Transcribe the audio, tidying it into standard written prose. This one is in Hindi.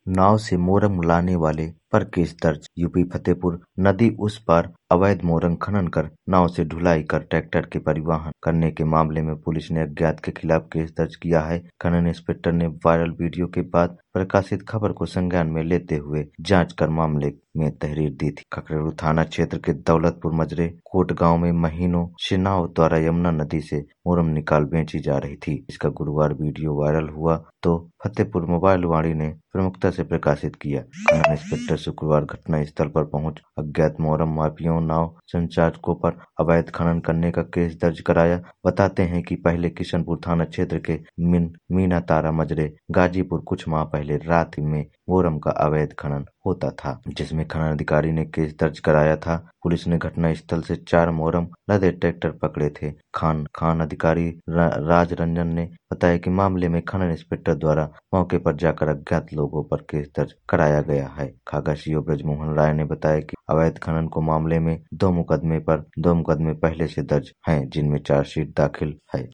नाव से मोरंग लाने वाले पर केस दर्ज। यूपी फतेहपुर नदी उस पार अवैध मोरंग खनन कर नाव से ढुलाई कर ट्रैक्टर के परिवहन करने के मामले में पुलिस ने अज्ञात के खिलाफ केस दर्ज किया है। खनन इंस्पेक्टर ने वायरल वीडियो के बाद प्रकाशित खबर को संज्ञान में लेते हुए जांच कर मामले में तहरीर दी थी। खकरेरू थाना क्षेत्र के दौलतपुर मजरे कोट गांव में महीनों से नाव द्वारा यमुना नदी से मोरंग निकाल बेची जा रही थी। इसका गुरुवार वीडियो वायरल हुआ तो फतेहपुर मोबाइल वाणी ने प्रमुखता से प्रकाशित किया। खनन इंस्पेक्टर शुक्रवार घटना स्थल पर पहुंच अज्ञात मोरंग माफियाओं नाव संचालकों पर अवैध खनन करने का केस दर्ज कराया। बताते हैं कि पहले किशनपुर थाना क्षेत्र के मीना तारा मजरे गाजीपुर कुछ माह पहले रात में मोरंग का अवैध खनन होता था, जिसमें खनन अधिकारी ने केस दर्ज कराया था। पुलिस ने घटना स्थल से 4 मोरंग लदे ट्रैक्टर पकड़े थे। खान अधिकारी राज रंजन ने बताया कि मामले में खनन इंस्पेक्टर द्वारा मौके पर जाकर अज्ञात लोगों पर केस दर्ज कराया गया है। खागा सीओ ब्रजमोहन राय ने बताया कि अवैध खनन को मामले में 2 मुकदमे पहले से दर्ज हैं, जिनमें चार्जशीट दाखिल है।